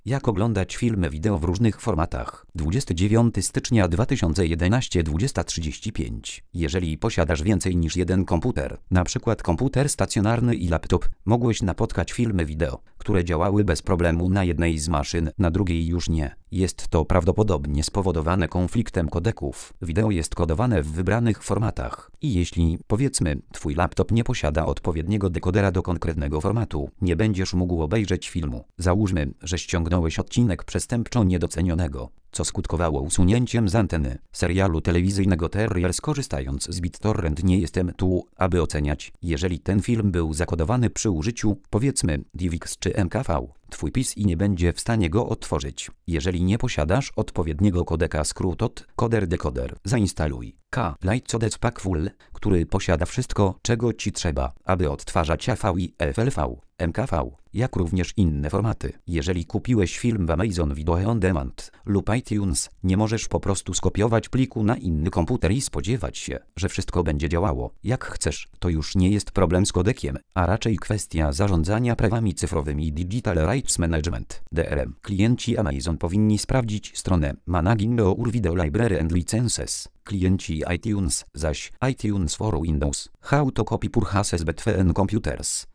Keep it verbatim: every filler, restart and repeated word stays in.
Jak oglądać filmy wideo w różnych formatach? dwudziestego dziewiątego stycznia dwa tysiące jedenastego, dwudziesta trzydzieści pięć. Jeżeli posiadasz więcej niż jeden komputer, np. komputer stacjonarny i laptop, mogłeś napotkać filmy wideo, które działały bez problemu na jednej z maszyn, na drugiej już nie. Jest to prawdopodobnie spowodowane konfliktem kodeków. Wideo jest kodowane w wybranych formatach i jeśli, powiedzmy, twój laptop nie posiada odpowiedniego dekodera do konkretnego formatu, nie będziesz mógł obejrzeć filmu. Załóżmy, że ściągnąłeś odcinek przestępczo niedocenionego, co skutkowało usunięciem z anteny serialu telewizyjnego Terrier. Skorzystając z BitTorrent, nie jestem tu, aby oceniać, jeżeli ten film był zakodowany przy użyciu, powiedzmy, DivX czy M K V. Twój P C nie będzie w stanie go odtworzyć, jeżeli nie posiadasz odpowiedniego kodeka skrót od Coder Decoder. Zainstaluj K Lightcodec Pack Full, który posiada wszystko, czego ci trzeba, aby odtwarzać A V i F L V, M K V, jak również inne formaty. Jeżeli kupiłeś film w Amazon Video On Demand lub iTunes, nie możesz po prostu skopiować pliku na inny komputer i spodziewać się, że wszystko będzie działało jak chcesz. To już nie jest problem z kodekiem, a raczej kwestia zarządzania prawami cyfrowymi. Digital Rights Management D R M. Klienci Amazon powinni sprawdzić stronę Managing Our Video Library and Licenses. Klienci iTunes zaś iTunes for Windows. How to copy purchases between computers.